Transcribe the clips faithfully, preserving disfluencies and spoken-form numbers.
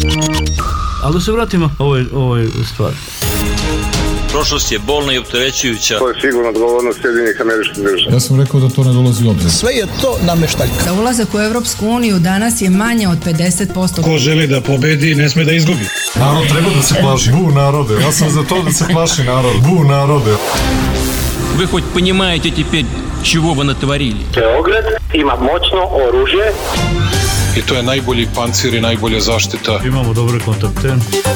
Ali da se vratimo ovoj, ovoj stvari. Prošlost je bolna i opterećujuća. To je sigurno odgovornost Sjedinjenih Američkih Država. Ja sam rekao da to ne dolazi u obzir. Sve je to nameštaljka. Da ulazak u Evropsku uniju danas je manje od pedeset posto. Ko želi da pobedi, ne sme da izgubi. Narod treba da se plaši. Bu narode. Ja sam za to da se plaši narod. Bu narode. Вы хоть понимаете теперь, чего вы натворили? Beograd ima moćno oružje. I to je najbolji pancir i najbolja zaštita. Imamo dobre kontakte.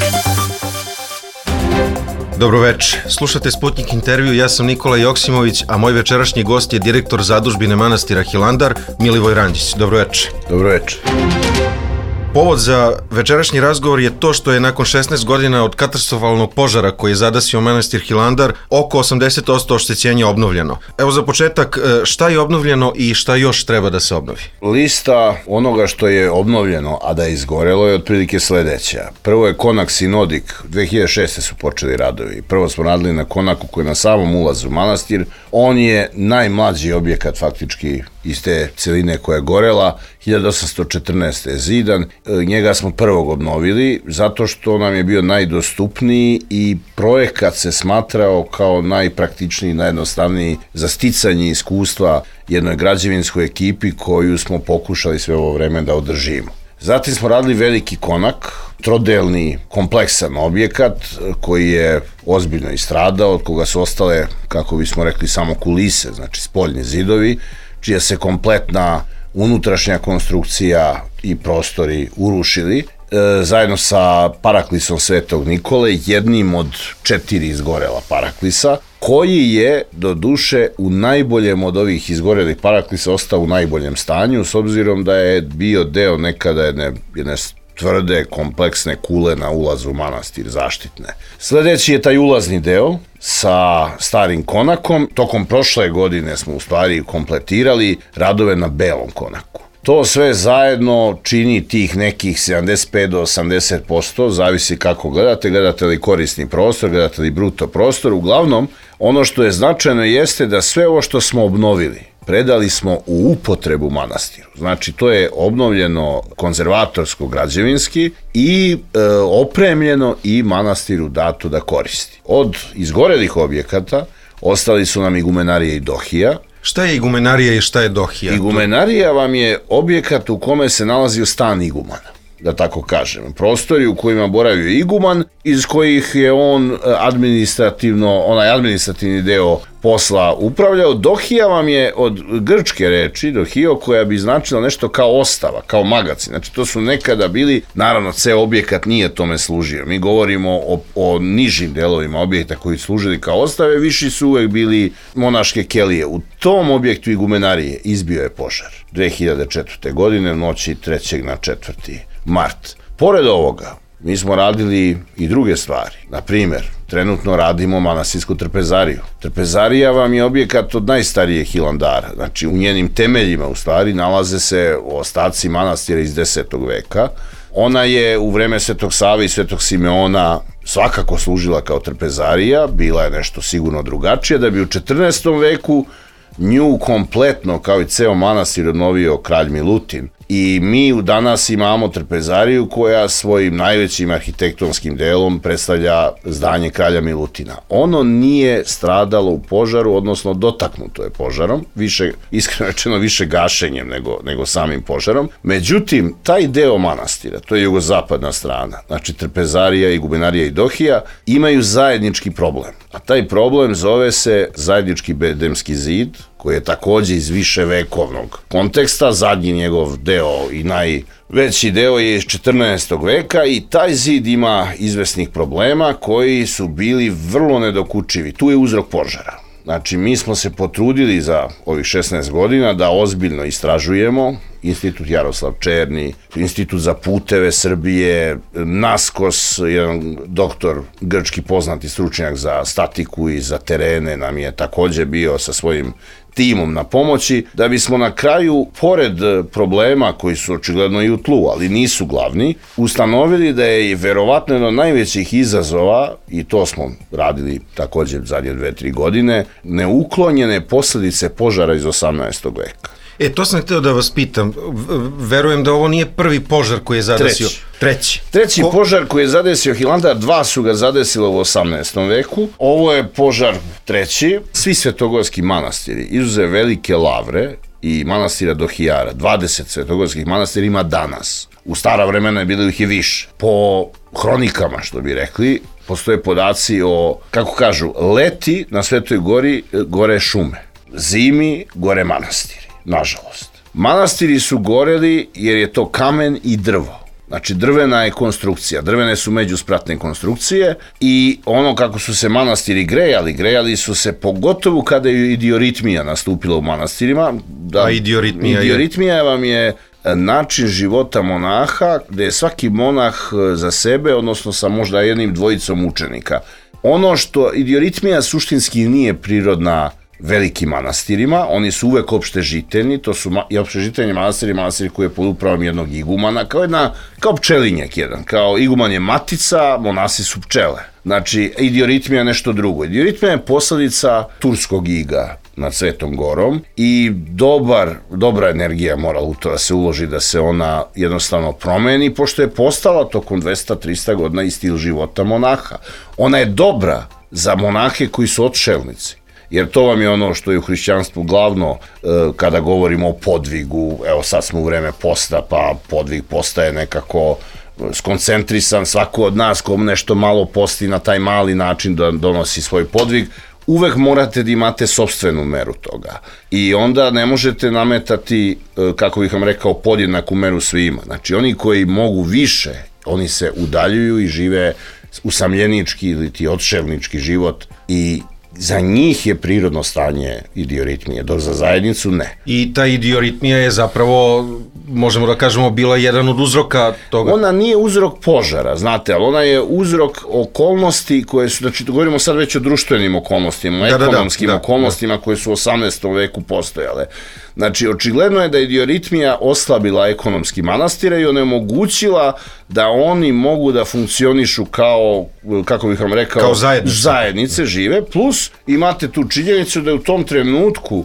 Dobro veče, slušate Sputnik intervju, ja sam Nikola Joksimović, a moj večerašnji gost je direktor zadužbine manastira Hilandar, Milivoj Ranđić. Dobro veče. Dobro veče. Povod za večerašnji razgovor je to što je nakon šesnaest godina od katastrofalnog požara koji je zadesio manastir Hilandar, oko osamdeset posto oštećenja obnovljeno. Evo za početak, šta je obnovljeno i šta još treba da se obnovi? Lista onoga što je obnovljeno, a da je izgorelo, je otprilike sledeća. Prvo je konak Sinodik, dve hiljade šeste su počeli radovi. Prvo smo radili na konaku koji je na samom ulazu u manastir. On je najmlađi objekat faktički iz te celine koja je gorela, hiljadu osamsto četrnaeste je zidan. Njega smo prvog obnovili zato što nam je bio najdostupniji i projekat se smatrao kao najpraktičniji, najjednostavniji za sticanje iskustva jednoj građevinskoj ekipi koju smo pokušali sve ovo vreme da održimo. Zatim smo radili veliki konak, trodelni, kompleksan objekat koji je ozbiljno istradao, od koga su ostale, kako bismo rekli, samo kulise, znači spoljni zidovi, čija se kompletna unutrašnja konstrukcija i prostori urušili, e, zajedno sa paraklisom Svetog Nikole, jednim od četiri izgorela paraklisa, koji je, do duše, u najboljem od ovih izgorelih paraklisa ostao u najboljem stanju, s obzirom da je bio deo nekada jedne, jedne tvrde, kompleksne kule na ulazu u manastir, zaštitne. Sledeći je taj ulazni deo sa starim konakom. Tokom prošle godine smo u stvari kompletirali radove na belom konaku. To sve zajedno čini tih nekih sedamdeset pet do osamdeset posto, zavisi kako gledate, gledate li korisni prostor, gledate li bruto prostor. Uglavnom, ono što je značajno jeste da sve ovo što smo obnovili, predali smo u upotrebu manastiru. Znači, to je obnovljeno konzervatorsko-građevinski i e, opremljeno i manastiru dato da koristi. Od izgorelih objekata ostali su nam igumenarija i dohija. Šta je igumenarija i šta je dohija? Igumenarija vam je objekat u kome se nalazio stan igumana, da tako kažem. Prostori u kojima boravio iguman, iz kojih je on administrativno, onaj administrativni deo posla upravljao. Dohija vam je od grčke reči, dohio, koja bi značila nešto kao ostava, kao magacin. Znači, to su nekada bili, naravno, ceo objekat nije tome služio. Mi govorimo o, o nižim delovima objekta koji služili kao ostave, viši su uvek bili monaške kelije. U tom objektu igumenarije izbio je požar dve hiljade četvrte. godine, noći trećeg na četvrti mart. Pored ovoga, mi smo radili i druge stvari. Na primer, trenutno radimo manastirsku trpezariju. Trpezarija vam je objekat od najstarijeg Hilandara. Znači, u njenim temeljima, u stvari, nalaze se ostaci manastira iz desetog veka. Ona je u vreme Svetog Save i Svetog Simeona svakako služila kao trpezarija, bila je nešto sigurno drugačije, da bi u četrnaestom veku nju kompletno, kao i ceo manastir, obnovio kralj Milutin. I mi u danas imamo trpezariju koja svojim najvećim arhitektonskim delom predstavlja zdanje kralja Milutina. Ono nije stradalo u požaru, odnosno dotaknuto je požarom, više, iskreno rečeno više gašenjem nego, nego samim požarom. Međutim, taj deo manastira, to je jugozapadna strana, znači trpezarija, igumenarija i dohija, imaju zajednički problem. A taj problem zove se zajednički bedemski zid, koji je takođe iz viševekovnog konteksta, zadnji njegov deo i najveći deo je iz četrnaestog veka i taj zid ima izvesnih problema koji su bili vrlo nedokučivi. Tu je uzrok požara. Znači, mi smo se potrudili za ovih šesnaest godina da ozbiljno istražujemo. Institut Jaroslav Černi, Institut za puteve Srbije, Naskos, jedan doktor, grčki poznati stručnjak za statiku i za terene, nam je takođe bio sa svojim timom na pomoći, da bismo na kraju, pored problema koji su očigledno i u tlu, ali nisu glavni, ustanovili da je verovatno jedno od najvećih izazova, i to smo radili takođe zadnje dve, tri godine, neuklonjene posledice požara iz osamnaestog veka. E, to sam htio da vas pitam. Verujem da ovo nije prvi požar koji je zadesio. Treći. Treći. Treći Ko... požar koji je zadesio Hilandar, dva su ga zadesila u osamnaestom veku. Ovo je požar treći. Svi svetogorski manastiri, izuzev Velike Lavre i manastira Dohijara, dvadeset svetogorskih manastira ima danas. U stara vremena je bilo ih i više. Po hronikama, što bi rekli, postoje podaci o, kako kažu, leti na Svetoj gori gore šume, zimi gore manastiri, nažalost. Manastiri su goreli jer je to kamen i drvo. Znači, drvena je konstrukcija, drvene su međuspratne konstrukcije i ono kako su se manastiri grejali, grejali su se pogotovo kada je idioritmija nastupila u manastirima. Da, A idioritmija, idioritmija je... vam je način života monaha, gde je svaki monah za sebe, odnosno sa možda jednim dvojicom učenika. Ono što idioritmija suštinski nije prirodna velikim manastirima, oni su uvek opštežiteljni, to su i opštežiteljni manastiri, manastiri koji je pod upravom jednog igumana, kao jedna, kao pčelinjak jedan, kao iguman je matica, monasi su pčele. Znači, idioritmija je nešto drugo. Idioritmija je posledica turskog iga nad Svetom Gorom i dobar, dobra energija mora u to da se uloži, da se ona jednostavno promeni, pošto je postala tokom dvesta do trista godina i stil života monaha. Ona je dobra za monahe koji su odšelnici. Jer to vam je ono što je u hrišćanstvu glavno e, kada govorimo o podvigu. Evo sad smo u vreme posta, pa podvig postaje nekako skoncentrisan, svako od nas ko nešto malo posti na taj mali način da donosi svoj podvig, uvek morate da imate sopstvenu meru toga. I onda ne možete nametati, kako bih vam rekao, podjednaku meru svima. Znači, oni koji mogu više, oni se udaljuju i žive usamljenički ili ti odševnički život i za njih je prirodno stanje idioritmije, dok za zajednicu ne. I ta idioritmija je zapravo, možemo da kažemo, bila jedan od uzroka toga. Ona nije uzrok požara, znate, ali ona je uzrok okolnosti koje su, znači, govorimo sad već o društvenim okolnostima, da, ekonomskim da, da, okolnostima da. koje su u osamnaestom veku postojale. Znači, očigledno je da je idioritmija oslabila ekonomski manastire i onemogućila da oni mogu da funkcionišu kao, kako bih vam rekao, kao zajednice. zajednice žive, plus imate tu činjenicu da je u tom trenutku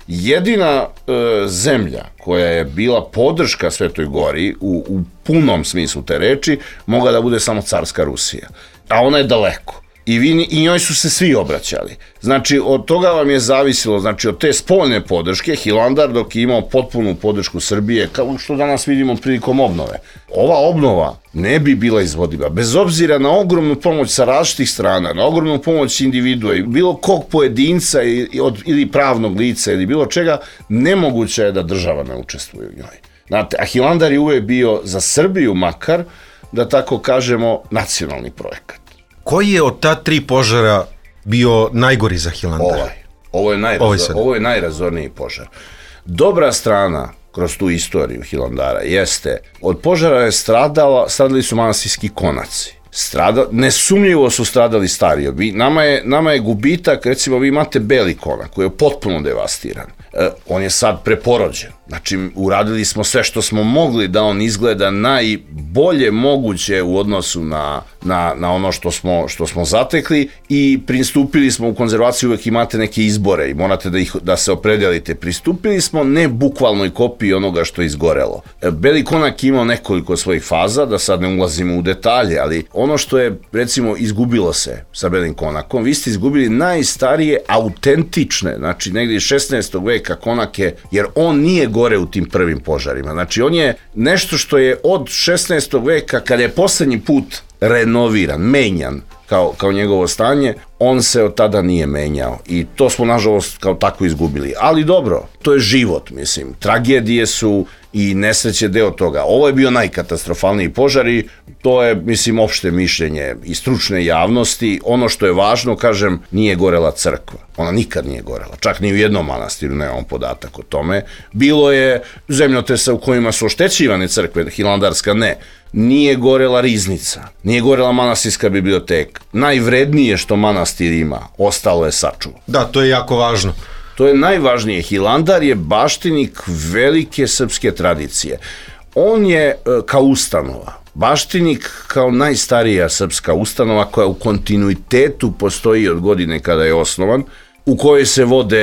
jedina e, zemlja koja je bila podrška Svetoj gori u, u punom smislu te reči mogla da bude samo carska Rusija, a ona je daleko. I, vi, I njoj su se svi obraćali. Znači, od toga vam je zavisilo, znači, od te spoljne podrške, Hilandar dok je imao potpunu podršku Srbije, kao što danas vidimo prilikom obnove. Ova obnova ne bi bila izvodiva, bez obzira na ogromnu pomoć sa različitih strana, na ogromnu pomoć individua i bilo kog pojedinca ili pravnog lica ili bilo čega, nemoguće je da država ne učestvuje u njoj. Znate, a Hilandar je uvek bio za Srbiju makar, da tako kažemo, nacionalni projekat. Koji je od ta tri požara bio najgori za Hilandar? Ovaj. Ovo je, najrazor, ovo je najrazorniji požar. Dobra strana kroz tu istoriju Hilandara jeste, od požara je stradala, stradali su manastirski konaci. Strada, nesumnjivo su stradali stari. Vi, nama, je, nama je gubitak, recimo vi imate beli konak koji je potpuno devastiran. E, on je sad preporođen. Znači, uradili smo sve što smo mogli da on izgleda najbolje moguće u odnosu na, na, na ono što smo, što smo zatekli i pristupili smo u konzervaciju, uvek imate neke izbore i morate da, ih, da se opredelite. Pristupili smo ne bukvalnoj kopiji onoga što je izgorelo. E, beli konak imao nekoliko svojih faza, da sad ne ulazimo u detalje, ali ono što je, recimo, izgubilo se sa belim konakom, vi ste izgubili najstarije autentične, znači negdje iz šesnaestog veka konake, jer on nije gore u tim prvim požarima. Znači, on je nešto što je od šesnaestog veka, kada je poslednji put renoviran, menjan, kao, kao njegovo stanje, on se od tada nije menjao i to smo, nažalost, kao tako izgubili. Ali dobro, to je život, mislim. Tragedije su i nesreće deo toga. Ovo je bio najkatastrofalniji požar i to je, mislim, opšte mišljenje i stručne javnosti. Ono što je važno, kažem, nije gorela crkva. Ona nikad nije gorela. Čak ni u jednom manastiru nemam podatak o tome. Bilo je zemljotresa u kojima su oštećivane crkve, hilandarska ne. Nije gorela riznica, nije gorela manastirska biblioteka. Najvrednije što manastir ima, ostalo je sačuvo. Da, to je jako važno. To je najvažnije. Hilandar je baštinik velike srpske tradicije. On je kao ustanova, baštinik kao najstarija srpska ustanova koja u kontinuitetu postoji od godine kada je osnovan, u kojoj se vode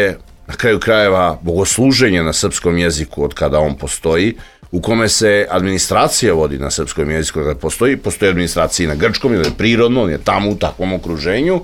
na kraju krajeva bogosluženje na srpskom jeziku od kada on postoji, u kome se administracija vodi na srpskom jeziku kada postoji, postoji administracija i na grčkom, jer je prirodno, on je tamo u takvom okruženju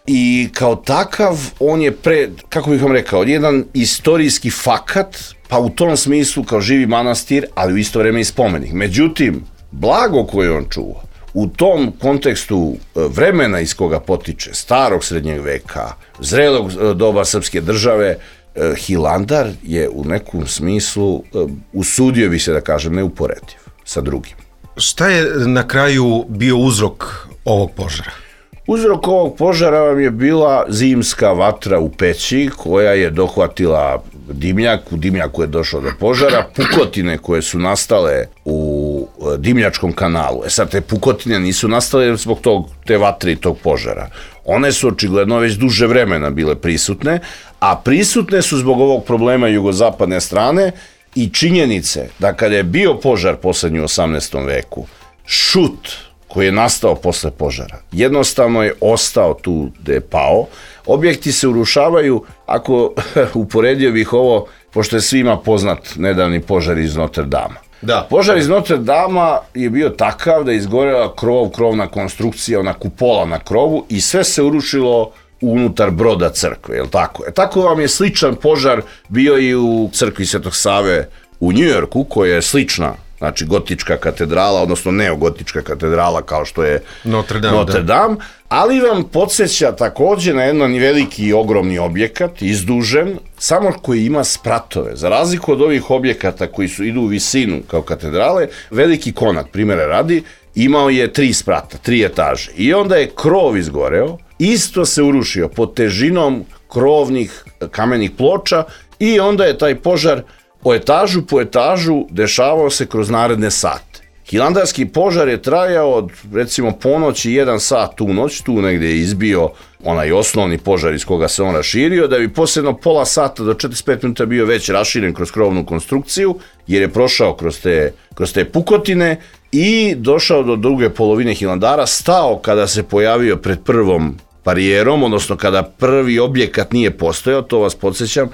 i kao takav on je pre, kako bih vam rekao, jedan istorijski fakat, pa u tom smislu kao živi manastir, ali u isto vreme i spomenik. Međutim, blago koje on čuva, u tom kontekstu vremena iz koga potiče, starog srednjeg veka, zrelog doba srpske države, Hilandar je u nekom smislu, usudio bi se da kažem, neuporediv sa drugim. Šta je na kraju bio uzrok ovog požara? Uzrok ovog požara vam je bila zimska vatra u peći koja je dohvatila dimnjak, u dimnjaku je došlo do požara, pukotine koje su nastale u dimnjačkom kanalu. E sad, te pukotine nisu nastale zbog tog, te vatre i tog požara. One su očigledno već duže vremena bile prisutne, a prisutne su zbog ovog problema jugozapadne strane i činjenice da kada je bio požar poslednji u osamnaestom veku, šut koji je nastao posle požara, jednostavno je ostao tu gde je pao. Objekti se urušavaju, ako uporedio bih ovo, pošto je svima poznat nedavni požar iz Notre Dama. Da. Požar iz Notre Dama je bio takav da je izgorela krov, krovna konstrukcija, ona kupola na krovu i sve se urušilo unutar broda crkve, je li tako? E, tako vam je sličan požar bio i u crkvi Svetog Save u Njujorku, koja je slična, znači gotička katedrala, odnosno neogotička katedrala kao što je Notre Dame, Notre Dame, ali vam podsjeća takođe na jedan veliki i ogromni objekat, izdužen, samo koji ima spratove. Za razliku od ovih objekata koji su idu u visinu kao katedrale, veliki konak, primjera radi, imao je tri sprata, tri etaže. I onda je krov izgoreo, isto se urušio pod težinom krovnih kamenih ploča i onda je taj požar o etažu po etažu dešavao se kroz naredne sate. Hilandarski požar je trajao od recimo ponoći jedan sat u noć, tu negde je izbio onaj osnovni požar iz koga se on raširio, da bi posljedno pola sata do četrdeset pet minuta bio već raširen kroz krovnu konstrukciju, jer je prošao kroz te, kroz te pukotine i došao do druge polovine Hilandara, stao kada se pojavio pred prvom barijerom, odnosno kada prvi objekat nije postojao, to vas podsjećam,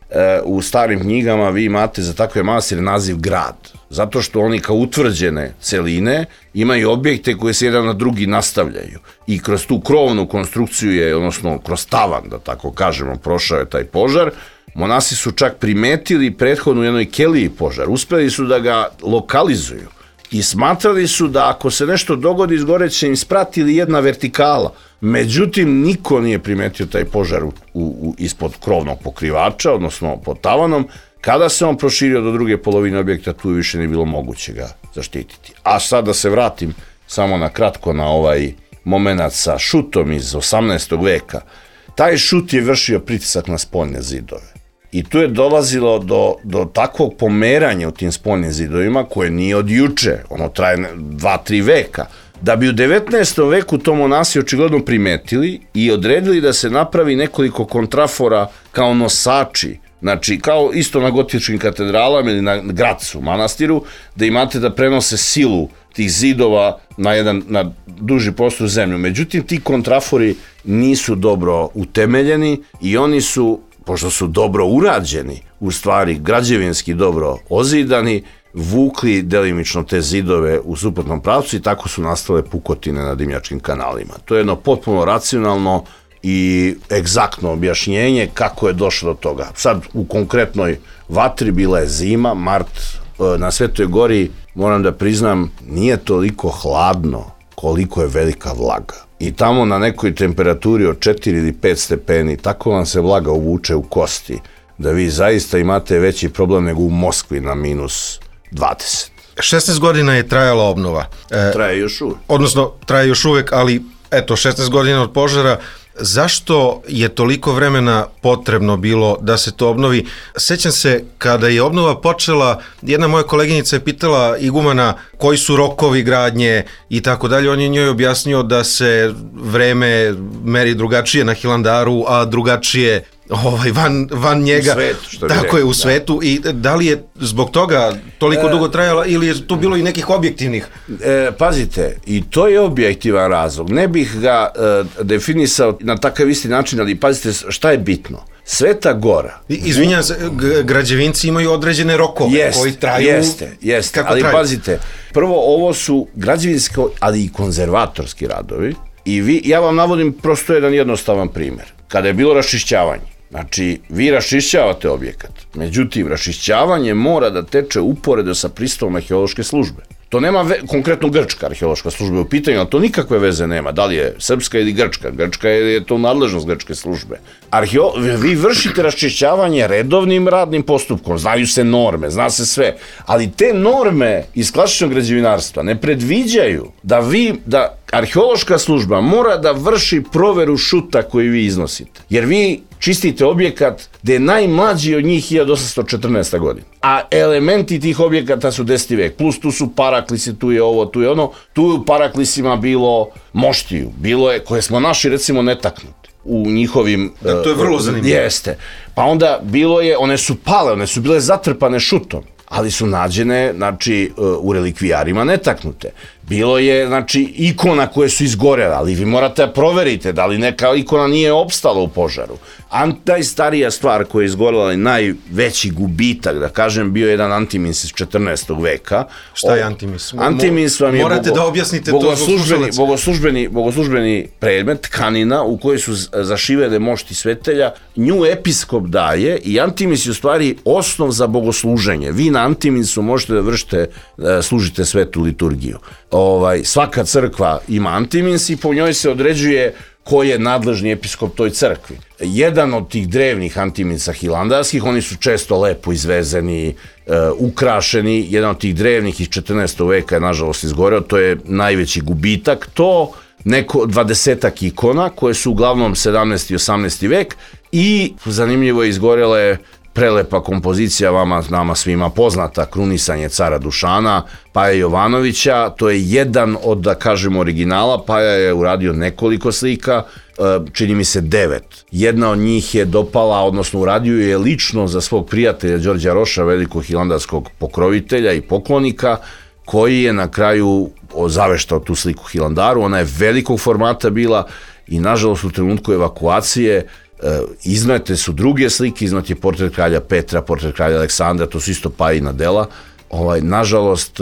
u starim knjigama vi imate za takve manastire naziv grad, zato što oni kao utvrđene celine imaju objekte koje se jedan na drugi nastavljaju i kroz tu krovnu konstrukciju je, odnosno kroz tavan, da tako kažemo, prošao je taj požar. Monasi su čak primetili prethodno u jednoj keliji požar, uspeli su da ga lokalizuju i smatrali su da ako se nešto dogodi izgoreće im sprat ili jedna vertikala. Međutim, niko nije primetio taj požar u, u, ispod krovnog pokrivača, odnosno pod tavanom. Kada se on proširio do druge polovine objekta, tu više nije bilo moguće ga zaštititi. A sad da se vratim samo na kratko na ovaj moment sa šutom iz osamnaestog veka. Taj šut je vršio pritisak na spoljne zidove. I tu je dolazilo do, do takvog pomeranja u tim spoljnim zidovima, koje nije od juče, ono traje dva, tri veka, da bi u devetnaestom veku to monasi očigledno primetili i odredili da se napravi nekoliko kontrafora kao nosači, znači kao isto na gotičkim katedralama ili na Gracu, manastiru, da imate da prenose silu tih zidova na jedan na duži prostor zemlju. Međutim, ti kontrafori nisu dobro utemeljeni i oni su, pošto su dobro urađeni, u stvari građevinski dobro ozidani, vukli delimično te zidove u suprotnom pravcu i tako su nastale pukotine na dimnjačkim kanalima. To je jedno potpuno racionalno i egzaktno objašnjenje kako je došlo do toga. Sad, u konkretnoj vatri bila je zima, mart, na Svetoj Gori, moram da priznam, nije toliko hladno koliko je velika vlaga. I tamo na nekoj temperaturi od četiri ili pet stepeni, tako vam se vlaga uvuče u kosti, da vi zaista imate veći problem nego u Moskvi na minus dvadeset. šesnaest godina je trajala obnova. E, traje još uvek. Odnosno, traje još uvek, ali eto, šesnaest godina od požara. Zašto je toliko vremena potrebno bilo da se to obnovi? Sećam se, kada je obnova počela, jedna moja koleginica je pitala igumana koji su rokovi gradnje i tako dalje. On je njoj objasnio da se vreme meri drugačije na Hilandaru, a drugačije ovaj, van, van njega. U svetu, što bi Tako rekao, je, u svetu. Da. I da li je zbog toga toliko dugo trajala ili je tu bilo i nekih objektivnih? E, pazite, i to je objektivan razlog. Ne bih ga e, definisao na takav isti način, ali pazite šta je bitno. Sveta Gora. Izvinjam se, građevinci imaju određene rokove jest, koji traju. Jeste, jeste, kako ali traju? Pazite, prvo ovo su građevinski, ali i konzervatorski radovi i vi, ja vam navodim prosto jedan jednostavan primjer. Kada je bilo raščišćavanje, znači vi raščišćavate objekat, međutim raščišćavanje mora da teče uporedo sa pristavom arheološke službe. To nema ve, konkretno grčka arheološka služba u pitanju, ali to nikakve veze nema, da li je srpska ili grčka. Grčka je, je to nadležnost grčke službe. Arheo, vi vršite raščišćavanje redovnim radnim postupkom, znaju se norme, zna se sve, ali te norme iz klasičnog građevinarstva ne predviđaju da vi, da arheološka služba mora da vrši proveru šuta koji vi iznosite. Jer vi čistite objekat gde je najmlađi od njih hiljadu osamsto četrnaesta godina. A elementi tih objekata su deseti vek. Plus tu su paraklisi, tu je ovo, tu je ono. Tu je u paraklisima bilo moštiju, bilo je, koje smo naši recimo netaknuti u njihovim... Da, to je vrlo zanimljivo. Jeste. Pa onda bilo je, one su pale, one su bile zatrpane šutom, ali su nađene, znači, u relikvijarima netaknute. Bilo je, znači, ikona koje su izgorele, ali vi morate da proverite da li neka ikona nije opstala u požaru. A najstarija stvar koja je izgorela i najveći gubitak, da kažem, bio je jedan antimins iz četrnaestog veka. Šta je antimins? Antimins vam je morate bogo, da objasnite bogoslužbeni, to bogoslužbeni, bogoslužbeni predmet, tkanina u kojoj su zašivene mošti svetelja. Nju episkop daje i antimins je u stvari osnov za bogosluženje. Vi na antiminsu možete da vršite, da služite svetu liturgiju. Ovaj, svaka crkva ima antimins i po njoj se određuje ko je nadležni episkop toj crkvi. Jedan od tih drevnih antiminsa hilandarskih, oni su često lepo izvezeni, e, ukrašeni, jedan od tih drevnih iz četrnaestog veka je nažalost izgoreo, to je najveći gubitak, to neko dvadesetak ikona koje su uglavnom sedamnaesti i osamnaesti vek i zanimljivo je izgorele prelepa kompozicija, vama, nama svima poznata, Krunisanje cara Dušana, Paja Jovanovića, to je jedan od, da kažemo, originala. Paja je uradio nekoliko slika, čini mi se devet. Jedna od njih je dopala, odnosno uradio je lično za svog prijatelja Đorđa Roša, velikog hilandarskog pokrovitelja i poklonika, koji je na kraju zaveštao tu sliku Hilandaru. Ona je velikog formata bila i nažalost u trenutku evakuacije iznete su druge slike, iznet je portret kralja Petra, portret kralja Aleksandra, to su isto Pajina dela. Ovaj, nažalost,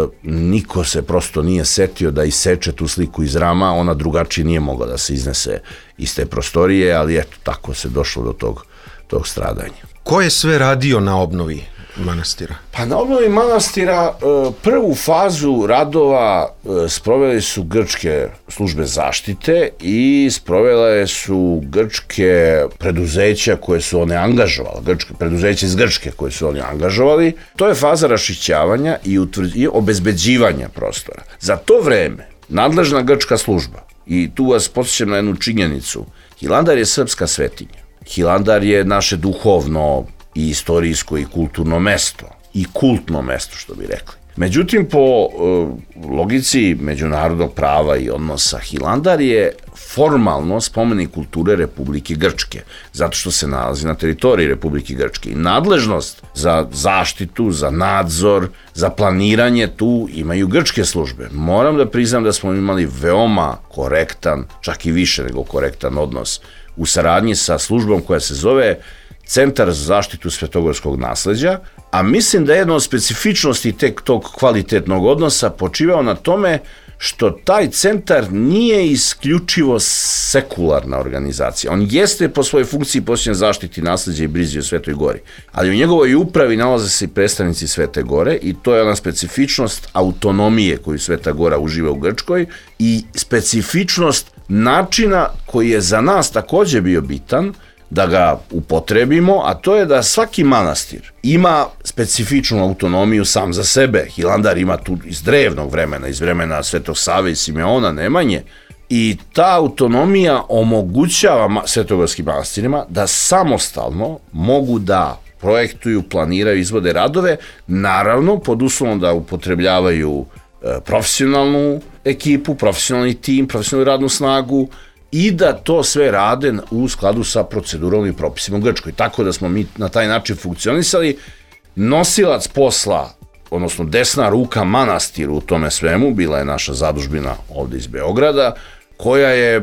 niko se prosto nije setio da iseče tu sliku iz rama, ona drugačije nije mogla da se iznese iz te prostorije, ali eto, tako se došlo do tog, tog stradanja. Ko je sve radio na obnovi manastira? Pa na obnovi manastira prvu fazu radova sprovele su grčke službe zaštite i sprovele su grčke preduzeća koje su one angažovali, grčke preduzeća iz Grčke koje su oni angažovali. To je faza raščišćavanja i, utvrđ, i obezbeđivanja prostora. Za to vreme nadležna grčka služba, i tu vas podsjećam na jednu činjenicu, Hilandar je srpska svetinja. Hilandar je naše duhovno i istorijsko i kulturno mesto, i kultno mesto, što bi rekli. Međutim, po uh, logici međunarodnog prava i odnosa, Hilandar je formalno spomenik kulture Republike Grčke, zato što se nalazi na teritoriji Republike Grčke. I nadležnost za zaštitu, za nadzor, za planiranje tu imaju grčke službe. Moram da priznam da smo imali veoma korektan, čak i više nego korektan odnos u saradnji sa službom koja se zove Centar za zaštitu svetogorskog nasleđa, a mislim da je jedna od specifičnosti tek tog kvalitetnog odnosa počivao na tome što taj centar nije isključivo sekularna organizacija. On jeste po svojoj funkciji posvećen zaštiti nasleđa i brizi o Svetoj Gori, ali u njegovoj upravi nalaze se i predstavnici Svete Gore i to je ona specifičnost autonomije koju Sveta Gora uživa u Grčkoj i specifičnost načina koji je za nas takođe bio bitan da ga upotrebimo, a to je da svaki manastir ima specifičnu autonomiju sam za sebe. Hilandar ima tu iz drevnog vremena, iz vremena Svetog Save i Simeona Nemanje, i ta autonomija omogućava svetogorskim manastirima da samostalno mogu da projektuju, planiraju, izvode radove, naravno pod uslovom da upotrebljavaju profesionalnu ekipu, profesionalni tim, profesionalnu radnu snagu, i da to sve rade u skladu sa procedurom i propisima u Grčkoj. Tako da smo mi na taj način funkcionisali. Nosilac posla, odnosno desna ruka manastiru u tome svemu, bila je naša zadužbina ovde iz Beograda, koja je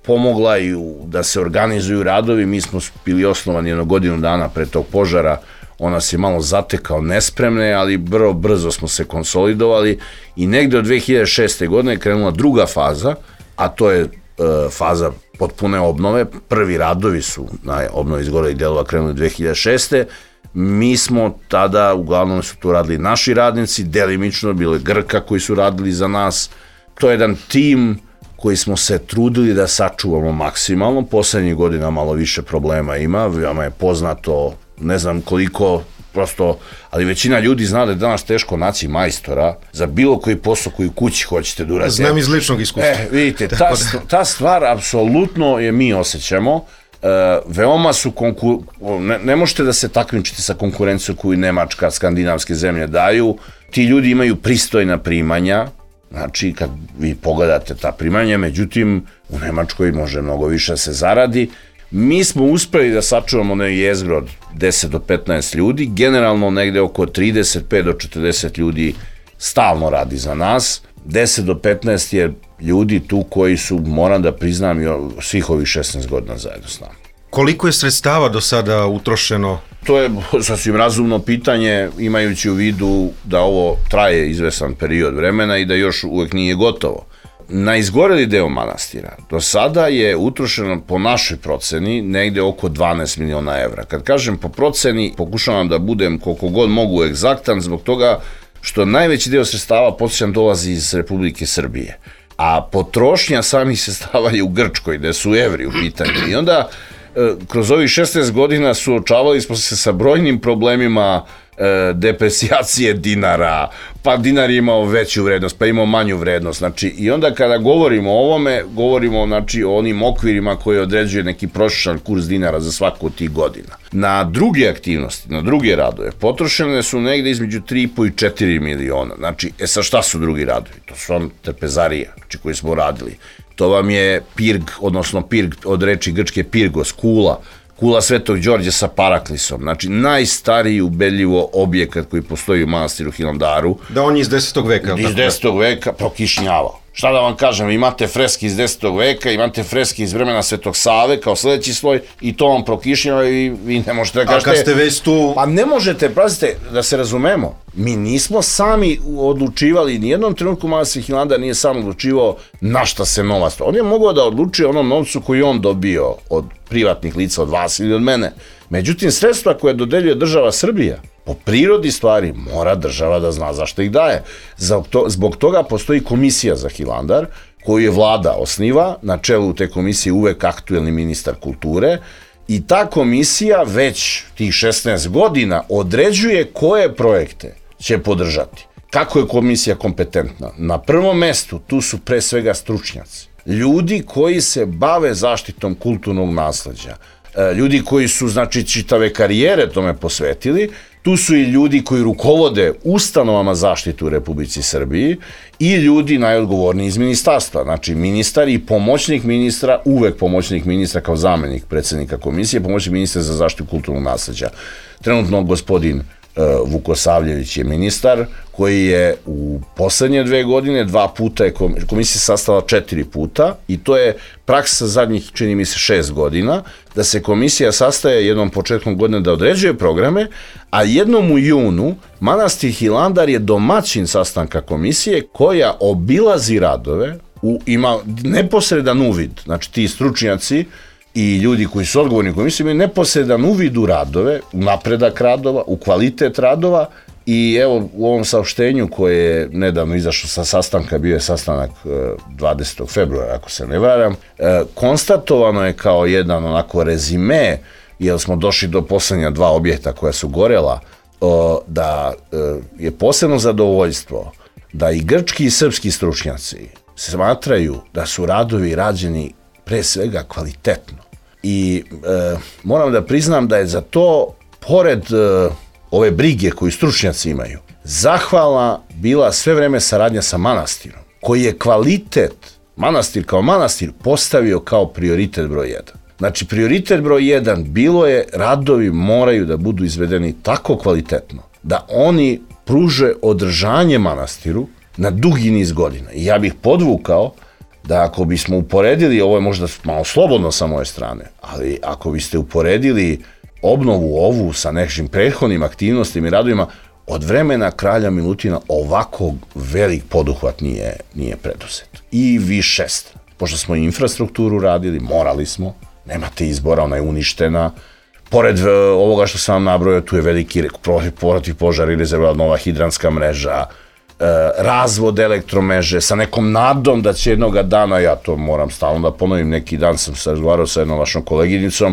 pomogla i da se organizuju radovi. Mi smo bili osnovani jedno godinu dana pre tog požara, on nas je malo zatekao nespremne, ali brzo, brzo smo se konsolidovali i negde od dve hiljade šeste. godine je krenula druga faza, a to je e, faza potpune obnove. Prvi radovi su na obnovi izgorelih delova krenuli dve hiljade šeste. Mi smo tada, uglavnom su to radili naši radnici, delimično bile Grka koji su radili za nas. To je jedan tim koji smo se trudili da sačuvamo maksimalno. Poslednjih godina malo više problema ima, veoma je poznato, ne znam koliko, prosto, ali većina ljudi zna da je danas teško naći majstora za bilo koji posao koji u kući hoćete da uradite. Znam iz ličnog iskustva. E, vidite, ta, ta stvar apsolutno je mi osjećamo. E, veoma su konkur... Ne, ne možete da se takmičite sa konkurencijom koju Nemačka, skandinavske zemlje daju. Ti ljudi imaju pristojna primanja, znači kad vi pogledate ta primanja, međutim u Nemačkoj može mnogo više se zaradi. Mi smo uspeli da sačuvamo onaj jezgro od deset do petnaest ljudi, generalno negde oko trideset pet do četrdeset ljudi stalno radi za nas, deset do petnaest je ljudi tu koji su, moram da priznam, svih ovih šesnaest godina zajedno s nama. Koliko je sredstava do sada utrošeno? To je sasvim razumno pitanje, imajući u vidu da ovo traje izvesan period vremena i da još uvek nije gotovo. Na izgoreli deo manastira do sada je utrošeno po našoj proceni negde oko dvanaest miliona evra. Kad kažem po proceni, pokušavam da budem koliko god mogu egzaktan zbog toga što najveći deo sredstava, podsjećam, dolazi iz Republike Srbije, a potrošnja samih sredstava je u Grčkoj, gde su evri u pitanju. I onda kroz ovih šesnaest godina suočavali smo se sa brojnim problemima e, depresijacije dinara, pa dinar je imao veću vrednost, pa imao manju vrednost. Znači, i onda kada govorimo o ovome, govorimo znači, o onim okvirima koje određuje neki prosječan kurs dinara za svaku od tih godina. Na druge aktivnosti, na druge radove, potrošene su negde između tri i po i četiri miliona. Znači, e sa šta su drugi radovi? To su on trpezarija, znači, koji smo radili. To vam je pirg, odnosno pirg od reči grčke pirgos, kula, kula Svetog Đorđa sa paraklisom, znači najstariji ubedljivo objekat koji postoji u manastiru Hilandaru. Da, on je iz desetog veka. Iz desetog veka, prokišnjavao. Šta da vam kažem, imate freske iz desetog veka, imate freske iz vremena Svetog Save kao sledeći sloj i to vam prokišnjava i vi ne možete da kažete... A kad ste već tu... Pa ne možete, pazite, da se razumemo, mi nismo sami odlučivali, nijednom trenutku manastir Hilandar nije sam odlučivao na šta se novac. On je mogao da odlučuje onom novcu koji on dobio od privatnih lica, od vas ili od mene. Međutim, sredstva koje dodeljuje država Srbija, po prirodi stvari mora država da zna zašto ih daje. Zbog toga postoji komisija za Hilandar, koju je vlada osniva, na čelu te komisije uvek aktuelni ministar kulture, i ta komisija već tih šesnaest godina određuje koje projekte će podržati. Kako je komisija kompetentna? Na prvom mestu tu su pre svega stručnjaci. Ljudi koji se bave zaštitom kulturnog nasleđa. Ljudi koji su, znači, čitave karijere tome posvetili. Tu su i ljudi koji rukovode ustanovama zaštite u Republici Srbiji i ljudi najodgovorniji iz ministarstva. Znači, ministar i pomoćnik ministra, uvek pomoćnik ministra kao zamenik predsednika komisije, pomoćnik ministra za zaštitu kulturnog nasleđa. Trenutno gospodin Vukosavljević je ministar koji je u poslednje dve godine dva puta je komisija sastala četiri puta i to je praksa zadnjih, čini mi se, šest godina, da se komisija sastaje jednom početkom godine da određuje programe, a jednom u junu manastir Hilandar je domaćin sastanka komisije koja obilazi radove, u, ima neposredan uvid, znači ti stručnjaci i ljudi koji su odgovorni u komisiji imaju neposredan uvid u radove, u napredak radova, u kvalitet radova i evo u ovom saopštenju koje je nedavno izašlo sa sastanka, bio je sastanak dvadesetog februara, ako se ne varam, konstatovano je kao jedan onako rezime, jer smo došli do poslednja dva objekta koja su gorela, da je posebno zadovoljstvo da i grčki i srpski stručnjaci smatraju da su radovi rađeni pre svega kvalitetno. I e, moram da priznam da je za to, pored e, ove brige koju stručnjaci imaju, zahvalna bila sve vreme saradnja sa manastirom, koji je kvalitet, manastir kao manastir, postavio kao prioritet broj jedan. Znači, prioritet broj jedan bilo je radovi moraju da budu izvedeni tako kvalitetno, da oni pruže održanje manastiru na dugi niz godina. I ja bih podvukao da ako bismo uporedili, ovo je možda malo slobodno sa moje strane, ali ako biste uporedili obnovu ovu sa nekim prethodnim aktivnostima i radovima, od vremena kralja Milutina ovako velik poduhvat nije, nije preduzet. I višest. Pošto smo infrastrukturu radili, morali smo, nemate izbora, ona je uništena. Pored ovoga što sam vam nabrojao, tu je veliki protiv požara i rezervoar, nova hidranska mreža, razvod elektromreže sa nekom nadom da će jednoga dana, ja to moram stalno da ponovim, neki dan sam se razgovarao sa jednom vašom koleginicom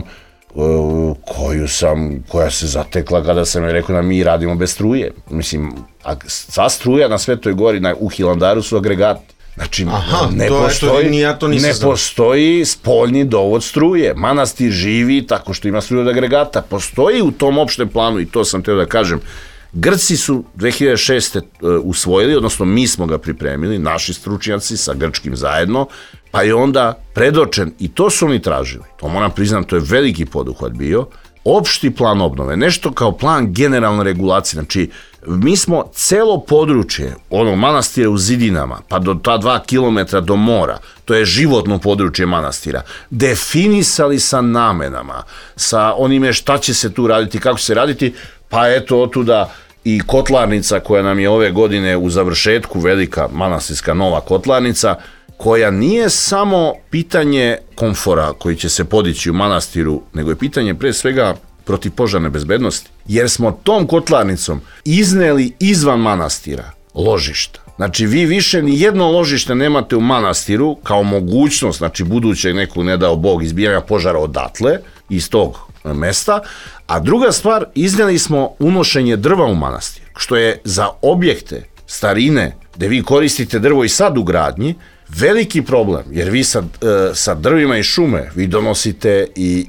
koju sam, koja se zatekla kada sam joj rekao da mi radimo bez struje. Mislim, a sva struja na Svetoj gori na, u Hilandaru su agregati. Znači, Aha, ne, to postoji, je, to, ja to ne postoji spoljni dovod struje. Manastir živi tako što ima struje od agregata. Postoji u tom opštem planu, i to sam teo da kažem, Grci su dve hiljade šeste. usvojili, odnosno mi smo ga pripremili, naši stručnjaci sa grčkim zajedno, pa je onda predočen, i to su oni tražili. To moram priznam, to je veliki poduhvat bio, opšti plan obnove, nešto kao plan generalne regulacije. Znači, mi smo celo područje, ono manastira u zidinama, pa do ta dva kilometra do mora, to je životno područje manastira, definisali sa namenama, sa onime šta će se tu raditi, kako će se raditi, pa eto otuda i kotlarnica koja nam je ove godine u završetku, velika manastirska nova kotlarnica, koja nije samo pitanje komfora koji će se podići u manastiru, nego je pitanje pre svega protivpožarne bezbednosti, jer smo tom kotlarnicom izneli izvan manastira ložišta. Znači, vi više ni jedno ložište nemate u manastiru kao mogućnost, znači budućeg nekog, ne dao Bog, izbijanja požara odatle, iz tog mesta, a druga stvar, izneli smo unošenje drva u manastir, što je za objekte starine, gde vi koristite drvo i sad u gradnji, veliki problem, jer vi sa, sa drvima i šume vi donosite i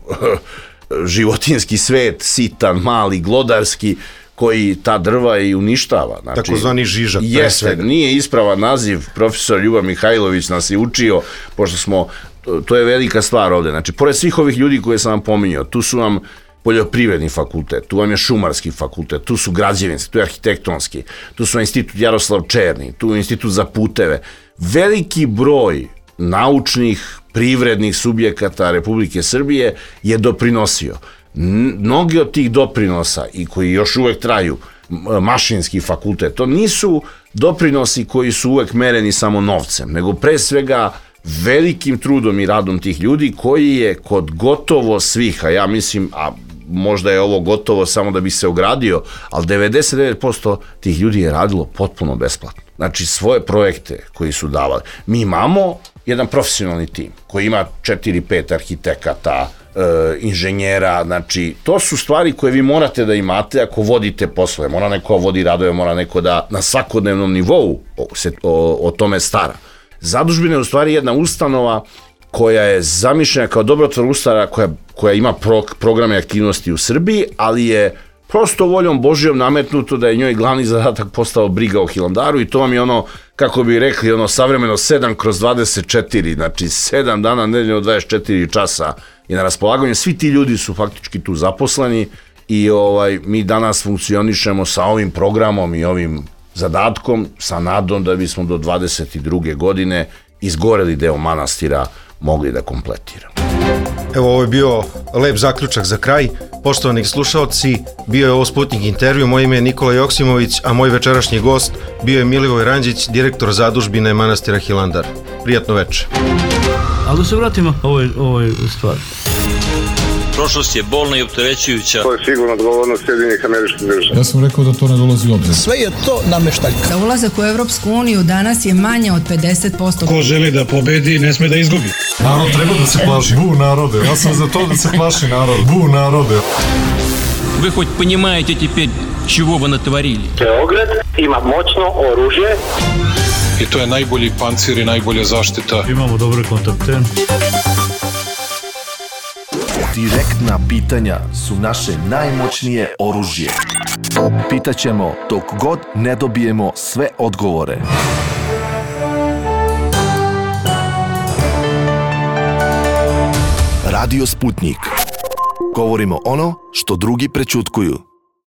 životinski svet, sitan, mali, glodarski, koji ta drva i uništava. Znači, takozvani žižak. Jeste, nije ispravan naziv, profesor Ljuba Mihajlović nas je učio, pošto smo, to je velika stvar ovde, znači, pored svih ovih ljudi koje sam vam pominjao, tu su vam poljoprivredni fakultet, tu vam je šumarski fakultet, tu su građevinski, tu je arhitektonski, tu su institut Jaroslav Černi, tu je institut za puteve. Veliki broj naučnih, privrednih subjekata Republike Srbije je doprinosio. Mnogi od tih doprinosa, i koji još uvek traju, mašinski fakultet, to nisu doprinosi koji su uvek mereni samo novcem, nego pre svega velikim trudom i radom tih ljudi, koji je kod gotovo svih, a ja mislim, a možda je ovo gotovo samo da bi se ogradio, ali devedeset devet posto tih ljudi je radilo potpuno besplatno. Znači, svoje projekte koji su davali. Mi imamo jedan profesionalni tim koji ima četiri pet arhitekata, e, inženjera, znači, to su stvari koje vi morate da imate ako vodite poslove. Mora neko vodi radove, mora neko da na svakodnevnom nivou se o, o tome stara. Zadužbina je u stvari jedna ustanova koja je zamišljena kao dobrotvorna ustanova koja, koja ima pro, programe aktivnosti u Srbiji, ali je prosto voljom Božijom nametnuto da je njoj glavni zadatak postao briga o Hilandaru, i to vam je ono, kako bi rekli, ono savremeno sedam kroz dvadeset četiri, znači sedam dana nedeljno dvadeset četiri časa je na raspolaganju. Svi ti ljudi su faktički tu zaposleni i ovaj mi danas funkcionišemo sa ovim programom i ovim zadatkom, sa nadom da bismo do dvadeset druge godine izgoreli deo manastira mogli da kompletiramo. Evo, ovo je bio lep zaključak za kraj. Poštovani slušaoci, bio je ovo Sputnik intervju, moje ime je Nikola Joksimović, a moj večerašnji gost bio je Milivoj Ranđić, direktor zadužbine manastira Hilandar. Prijatno večer. Ali da se vratimo ovoj, ovoj stvari. Prošlost je bolna i opterećujuća. To je sigurno odgovornost Sjedinjenih Američkih Država. Ja sam rekao da to ne dolazi u obzir. Sve je to nameštaljka. Za ulazak u Evropsku uniju danas je manje od pedeset posto. Ko želi da pobedi, ne sme da izgubi. Narod treba da se plaši. Bu narode. Ja sam za to da se plaši narod. Bu narode. Вы хоть понимаете теперь, чего вы натворили? Beograd ima moćno oružje. I to je najbolji pancir i najbolja zaštita. Imamo dobre kontakte. Direktna pitanja su naše najmoćnije oružje. Pitaćemo dok god ne dobijemo sve odgovore. Radio Sputnik. Govorimo ono što drugi prećutkuju.